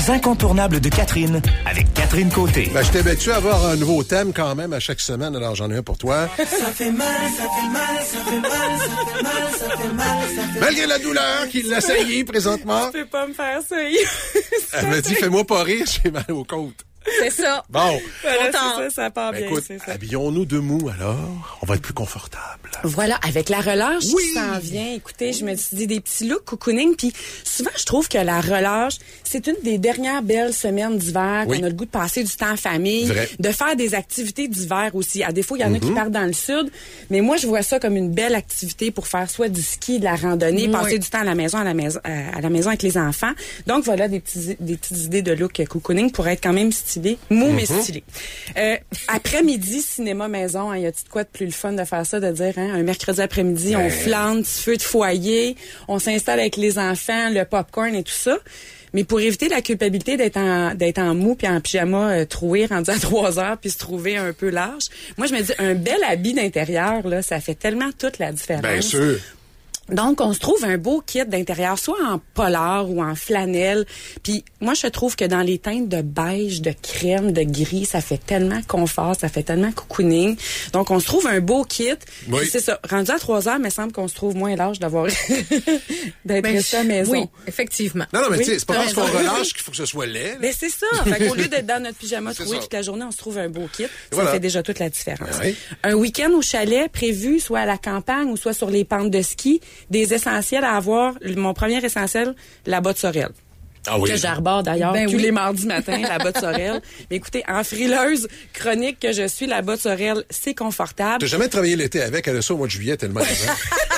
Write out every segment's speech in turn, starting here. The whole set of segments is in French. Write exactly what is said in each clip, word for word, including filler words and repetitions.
Les incontournables de Catherine, avec Catherine Côté. Ben, je t'ai habitué à avoir un nouveau thème quand même à chaque semaine, alors j'en ai un pour toi. Ça fait mal, ça fait mal, ça fait mal, ça fait mal, ça fait mal, ça fait mal. Malgré la douleur qu'il l'assaillit présentement. Tu peux pas me faire ça. Elle me dit, fais-moi pas rire, j'ai mal aux côtes. C'est ça. Bon. Voilà, c'est ça, ça part Ben, bien. écoute, c'est ça. habillons-nous de mou alors. On va être plus confortable. Voilà, avec la relâche Oui. qui s'en vient. Écoutez, je me suis dit des petits looks cocooning. Puis souvent, je trouve que la relâche, c'est une des dernières belles semaines d'hiver Oui. qu'on a le goût de passer du temps en famille, Vrai. de faire des activités d'hiver aussi. À défaut, il y en a qui partent dans le sud, mais moi, je vois ça comme une belle activité pour faire soit du ski, de la randonnée, Oui. passer du temps à la maison, à la maison, à la maison avec les enfants. Donc voilà des petits, des petites idées de look cocooning pour être quand même stylé, mou mais stylé. Euh, après-midi, cinéma maison, hein, y a-t-il de quoi de plus le fun de faire ça, de dire hein, un mercredi après-midi, on flâne, petit feu de foyer, on s'installe avec les enfants, le popcorn et tout ça. Mais pour éviter la culpabilité d'être en d'être en mou puis en pyjama euh, troué rendu à trois heures puis se trouver un peu large, moi je me dis un bel habit d'intérieur là, ça fait tellement toute la différence. Bien sûr. Donc, on se trouve un beau kit d'intérieur, soit en polar ou en flanelle. Puis moi, je trouve que dans les teintes de beige, de crème, de gris, ça fait tellement confort, ça fait tellement cocooning. Donc, on se trouve un beau kit. Oui. Puis c'est ça. Rendu à trois heures, il me semble qu'on se trouve moins large d'avoir d'être Ben, resté à la maison. Oui, effectivement. Non, non, mais Oui, tu sais, c'est pas t'as parce qu'on raison. relâche qu'il faut que ce soit laid. là. Ben c'est ça. Fait qu'au lieu d'être dans notre pyjama C'est troué ça. toute la journée, on se trouve un beau kit. Ça Voilà. fait déjà toute la différence. Ben oui. Un week-end au chalet prévu, soit à la campagne ou soit sur les pentes de ski, des essentiels à avoir. Mon premier essentiel, la botte Sorel. Ah oui. Que j'arbore d'ailleurs Ben tous oui. les mardis matins, la botte Sorel. Mais écoutez, en frileuse chronique que je suis, la botte Sorel, c'est confortable. T'as jamais travaillé l'été avec, elle a ça au mois de juillet tellement. Hein?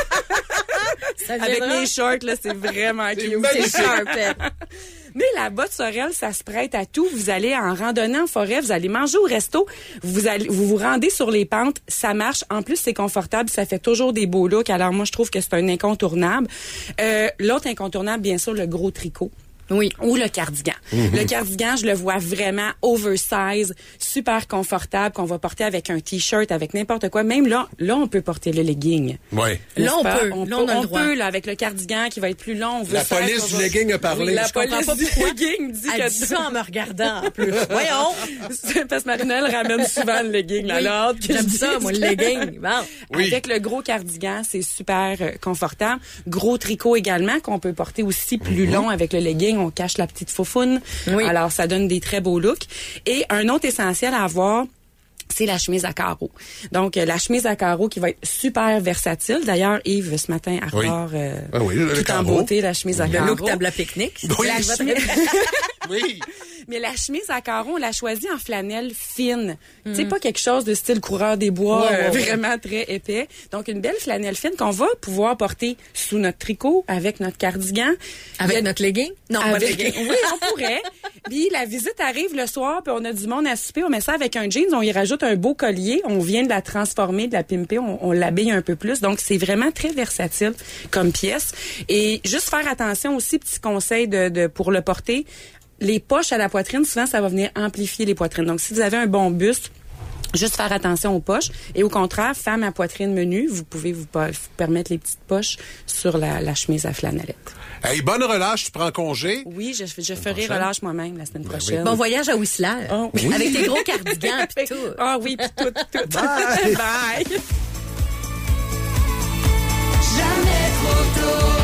Ça Avec viendra. mes shorts, là, c'est vraiment cute. C'est sharp. Mais la botte Sorel, ça se prête à tout. Vous allez en randonnée en forêt, vous allez manger au resto, vous allez, vous vous rendez sur les pentes, ça marche. En plus, c'est confortable, ça fait toujours des beaux looks. Alors moi, je trouve que c'est un incontournable. Euh, l'autre incontournable, bien sûr, le gros tricot. Oui. Ou le cardigan. Mm-hmm. Le cardigan, je le vois vraiment oversize, super confortable, qu'on va porter avec un t-shirt, avec n'importe quoi. Même là, là, on peut porter le legging. Oui. N'est-ce Là, on pas? peut. On Là, peut, on a le on droit. peut, là, avec le cardigan qui va être plus long. On veut La faire police qu'on du va- legging a parlé. Oui, la Je comprends police pas du pourquoi. legging dit Elle que dit ça en me regardant, en plus. Voyons. C'est parce que Marinelle ramène souvent le legging, là. Oui. là, hâte que J'aime je ça, dise. moi, le legging. Bon. Oui. Avec le gros cardigan, c'est super euh, confortable. Gros tricot également qu'on peut porter aussi plus long avec le legging. On cache la petite foufoune. Oui. Alors, ça donne des très beaux looks. Et un autre essentiel à avoir, c'est la chemise à carreaux. Donc, euh, la chemise à carreaux qui va être super versatile. D'ailleurs, Yves, ce matin, à Oui. revoir euh, Ah oui, le tout en carreau. beauté, la chemise à Le carreaux. look table à pique-nique. Oui. La Ça chemise... Oui. Mais la chemise à carreaux, on l'a choisie en flanelle fine. Tu sais, pas quelque chose de style coureur des bois, Ouais, ouais, euh, ouais. vraiment très épais. Donc, une belle flanelle fine qu'on va pouvoir porter sous notre tricot, avec notre cardigan. Avec Il y a- notre legging? Non, pas de avec... legging. Oui, on pourrait. Puis la visite arrive le soir, puis on a du monde à souper. On met ça avec un jeans, on y rajoute un beau collier. On vient de la transformer, de la pimper, on, on l'habille un peu plus. Donc, c'est vraiment très versatile comme pièce. Et juste faire attention aussi, petit conseil de, de pour le porter, les poches à la poitrine, souvent, ça va venir amplifier les poitrines. Donc, si vous avez un bon buste, juste faire attention aux poches. Et au contraire, femme à poitrine menue, vous pouvez vous, vous permettre les petites poches sur la, la chemise à flanellette. Hey, bonne relâche, tu prends congé. Oui, je, je ferai relâche moi-même la semaine prochaine. Bon voyage à Whistler. Oh, oui. Avec tes gros cardigans pis tout. Ah oui, puis tout, tout. Bye. Bye. Jamais trop tôt.